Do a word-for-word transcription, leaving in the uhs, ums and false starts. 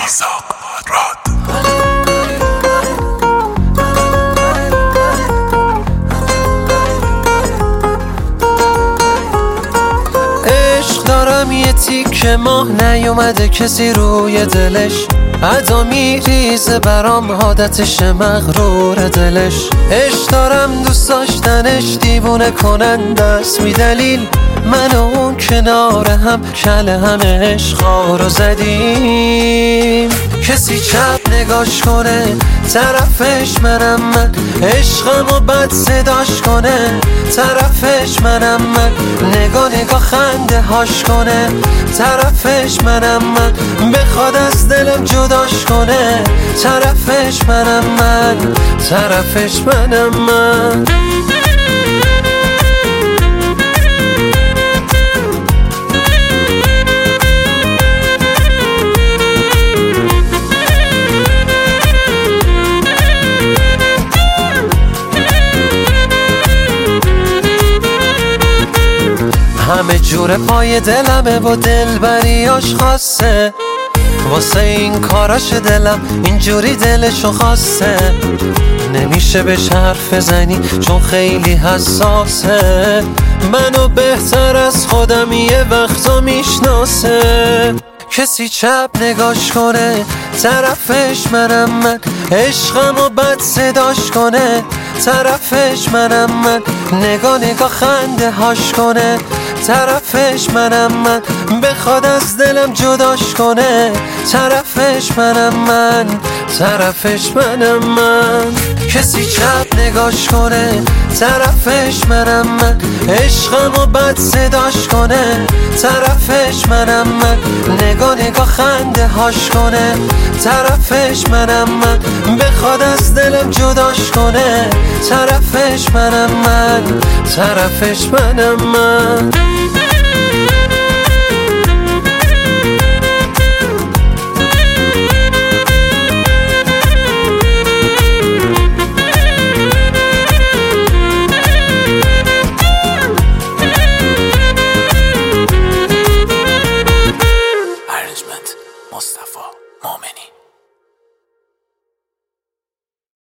میثاق راد. عشق دارم یه تیکه ماه نیومده کسی روی دلش، ادا میریزه برام عادتش مغرور دلش. عشق دارم دوست داشتنش دیوونه کننده است، بی دلیل من و اون کنار هم کله هم عشقا رو زدیم. کسی چپ نگاش کنه طرفش منم من، عشقم و بد صداش کنه طرفش منم من، نگاه نگاه خنده هاش کنه طرفش منم من، بخواد از دلم جداش کنه طرفش منم من، طرفش منم من. همه جور پای دلمه و دلبریاش خاصه، واسه این کاراش دلم اینجوری دلشو خواسته. نمیشه بهش حرف بزنی چون خیلی حساسه، منو بهتر از خودم یه وقتا میشناسه. کسی چپ نگاش کنه طرفش منم من، عشقم و بد صداش کنه طرفش منم من، نگاه نگاه خنده هاش کنه طرفش منم من، بخواد از دلم جداش کنه طرفش منم من، طرفش منم من. کسی چپ نگاش کنه طرفش منم من، عشقم و بد صداش کنه طرفش منم من، نگاه نگاه خنده هاش کنه طرفش منم من، بخواد از دلم جداش کنه طرفش منم من، طرفش منم من.